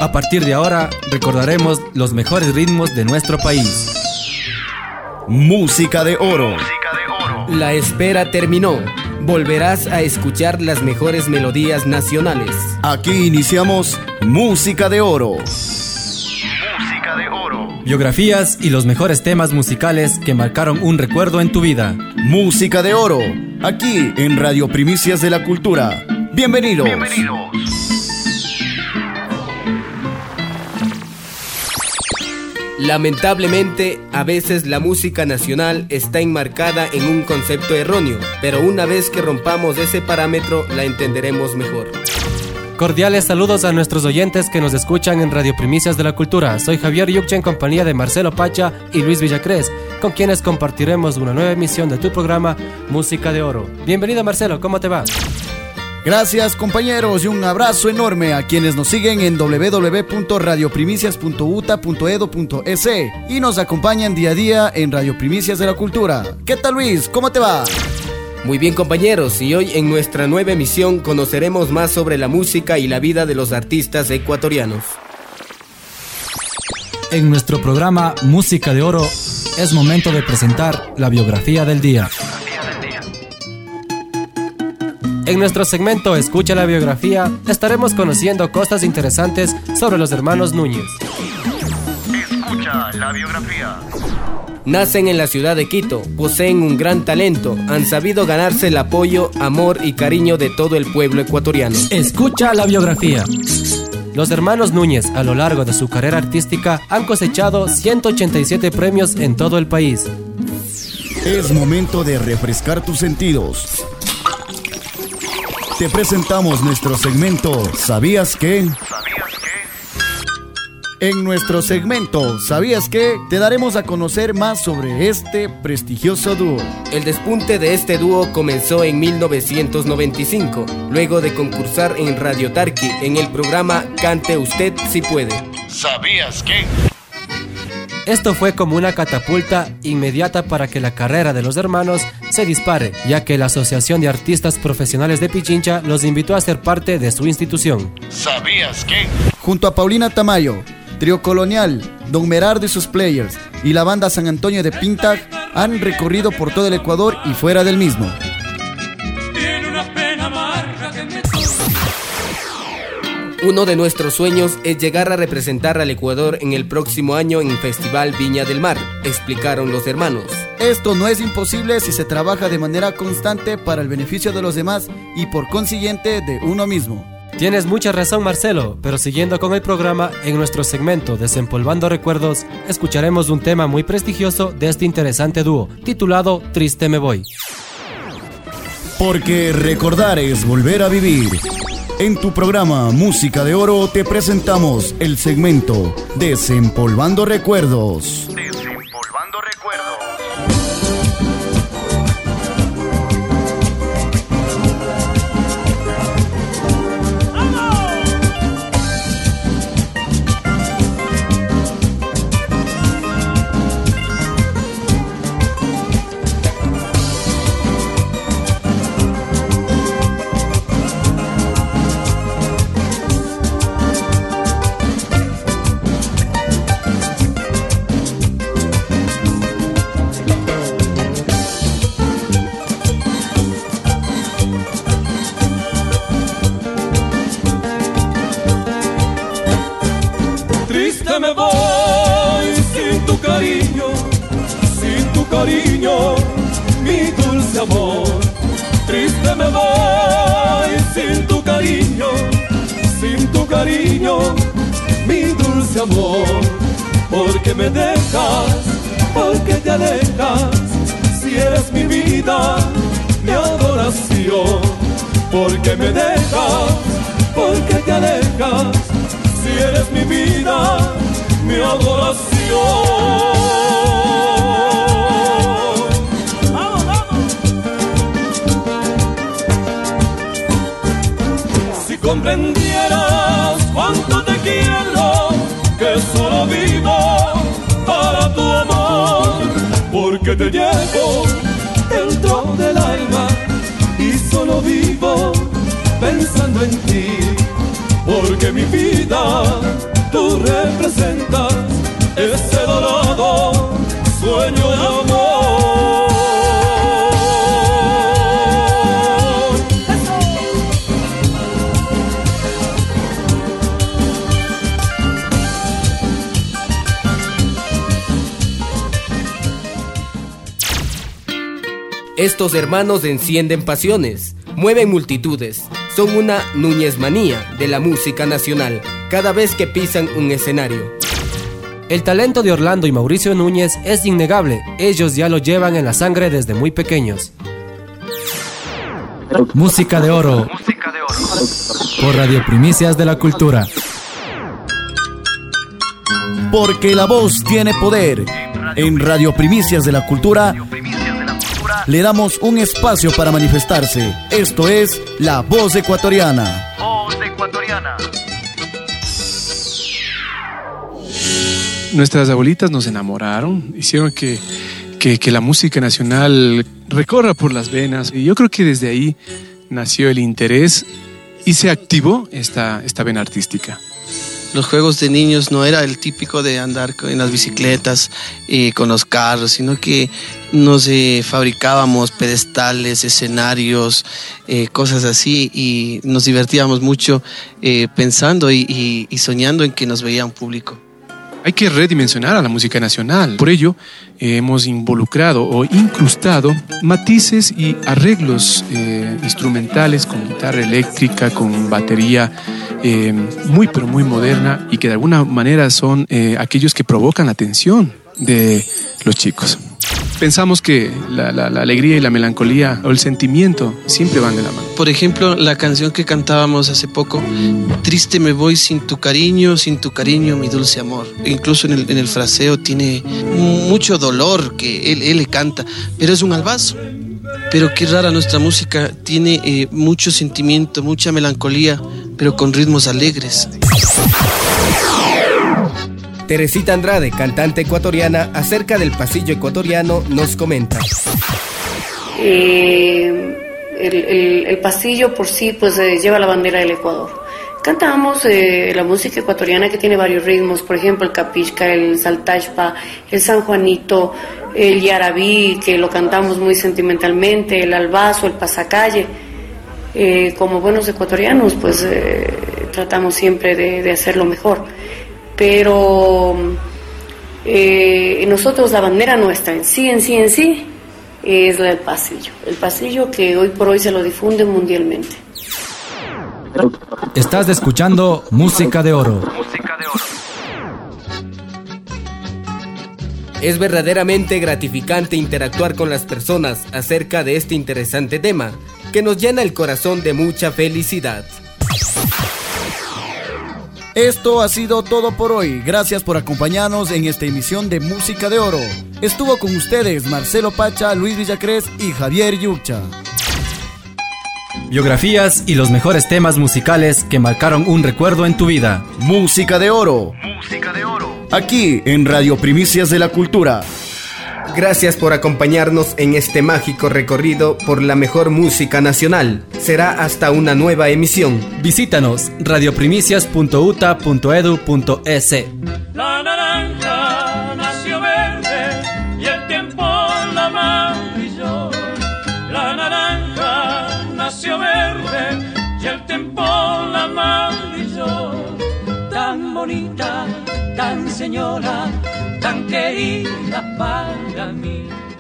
A partir de ahora, recordaremos los mejores ritmos de nuestro país. Música de oro. La espera terminó. Volverás a escuchar las mejores melodías nacionales. Aquí iniciamos Música de Oro. Biografías y los mejores temas musicales que marcaron un recuerdo en tu vida. Música de Oro, aquí en Radio Primicias de la Cultura. Bienvenidos. Lamentablemente, a veces la música nacional está enmarcada en un concepto erróneo, pero una vez que rompamos ese parámetro, la entenderemos mejor. Cordiales saludos a nuestros oyentes que nos escuchan en Radio Primicias de la Cultura. Soy Javier Yucche en compañía de Marcelo Pacha y Luis Villacrés, con quienes compartiremos una nueva emisión de tu programa Música de Oro. Bienvenido Marcelo, ¿cómo te va? Gracias compañeros y un abrazo enorme a quienes nos siguen en www.radioprimicias.uta.edu.es y nos acompañan día a día en Radio Primicias de la Cultura. ¿Qué tal Luis? ¿Cómo te va? Muy bien compañeros, y hoy en nuestra nueva emisión conoceremos más sobre la música y la vida de los artistas ecuatorianos. En nuestro programa Música de Oro es momento de presentar la biografía del día. En nuestro segmento Escucha la biografía estaremos conociendo cosas interesantes sobre los hermanos Núñez. Escucha la biografía. Nacen en la ciudad de Quito, poseen un gran talento, han sabido ganarse el apoyo, amor y cariño de todo el pueblo ecuatoriano. Escucha la biografía. Los hermanos Núñez, a lo largo de su carrera artística, han cosechado 187 premios en todo el país. Es momento de refrescar tus sentidos. Te presentamos nuestro segmento ¿Sabías qué? En nuestro segmento ¿Sabías qué? Te daremos a conocer más sobre este prestigioso dúo. El despunte de este dúo comenzó en 1995, luego de concursar en Radio Tarqui en el programa Cante Usted Si Puede. ¿Sabías qué? Esto fue como una catapulta inmediata para que la carrera de los hermanos se dispare, ya que la Asociación de Artistas Profesionales de Pichincha los invitó a ser parte de su institución. ¿Sabías qué? Junto a Paulina Tamayo, Trío Colonial, Don Merardo y sus Players y la banda San Antonio de Pintac han recorrido por todo el Ecuador y fuera del mismo. Uno de nuestros sueños es llegar a representar al Ecuador en el próximo año en el Festival Viña del Mar, explicaron los hermanos. Esto no es imposible si se trabaja de manera constante para el beneficio de los demás y por consiguiente de uno mismo. Tienes mucha razón Marcelo, pero siguiendo con el programa, en nuestro segmento Desempolvando Recuerdos, escucharemos un tema muy prestigioso de este interesante dúo, titulado Triste me voy. Porque recordar es volver a vivir. En tu programa Música de Oro te presentamos el segmento Desempolvando Recuerdos. Desempolvando recuerdos. Me voy sin tu cariño, mi dulce amor. Triste me voy sin tu cariño, mi dulce amor. Porque me dejas, porque te alejas, si eres mi vida, mi adoración. Porque me dejas, porque te alejas, si eres mi vida, mi adoración. ¡Vamos, vamos! Si comprendieras cuánto te quiero, que solo vivo para tu amor, porque te llevo dentro del alma y solo vivo pensando en ti. porque mi vida tú representas ese dorado sueño de amor. Estos hermanos encienden pasiones, mueven multitudes, son una Núñez manía de la música nacional cada vez que pisan un escenario. El talento de Orlando y Mauricio Núñez es innegable, ellos ya lo llevan en la sangre desde muy pequeños. Música de oro. Por Radio Primicias de la Cultura. Porque la voz tiene poder. En Radio Primicias de la Cultura le damos un espacio para manifestarse. Esto es La Voz Ecuatoriana. Voz Ecuatoriana. Nuestras abuelitas nos enamoraron, hicieron que la música nacional recorra por las venas. Y yo creo que desde ahí nació el interés y se activó esta vena artística. Los juegos de niños no era el típico de andar en las bicicletas, con los carros, sino que nos fabricábamos pedestales, escenarios, cosas así, y nos divertíamos mucho pensando y soñando en que nos veía un público. Hay que redimensionar a la música nacional. Por ello, hemos involucrado o incrustado matices y arreglos instrumentales con guitarra eléctrica, con batería muy pero muy moderna y que de alguna manera son aquellos que provocan la atención de los chicos. Pensamos que la alegría y la melancolía o el sentimiento siempre van de la mano. Por ejemplo, la canción que cantábamos hace poco, Triste me voy sin tu cariño, mi dulce amor. Incluso en el fraseo tiene mucho dolor que él le canta, pero es un albazo. Pero qué rara nuestra música, tiene mucho sentimiento, mucha melancolía, pero con ritmos alegres. Teresita Andrade, cantante ecuatoriana, acerca del pasillo ecuatoriano, nos comenta. El pasillo por sí pues lleva la bandera del Ecuador. Cantamos la música ecuatoriana que tiene varios ritmos, por ejemplo el capisca, el saltashpa, el San Juanito, el yarabí, que lo cantamos muy sentimentalmente, el albazo, el pasacalle. Como buenos ecuatorianos pues tratamos siempre de hacerlo mejor. Pero nosotros la bandera nuestra en sí es la del pasillo. El pasillo que hoy por hoy se lo difunde mundialmente. Estás escuchando Música de Oro. Es verdaderamente gratificante interactuar con las personas acerca de este interesante tema, que nos llena el corazón de mucha felicidad. Esto ha sido todo por hoy. Gracias por acompañarnos en esta emisión de Música de Oro. Estuvo con ustedes Marcelo Pacha, Luis Villacrés y Javier Yuccha. Biografías y los mejores temas musicales que marcaron un recuerdo en tu vida. Música de Oro. Aquí en Radio Primicias de la Cultura. Gracias por acompañarnos en este mágico recorrido por la mejor música nacional. Será hasta una nueva emisión. Visítanos radioprimicias.uta.edu.es. La naranja nació verde y el tiempo la maravilló. La naranja nació verde y el tiempo la maravilló. Tan bonita, tan señora, tan querida para mí.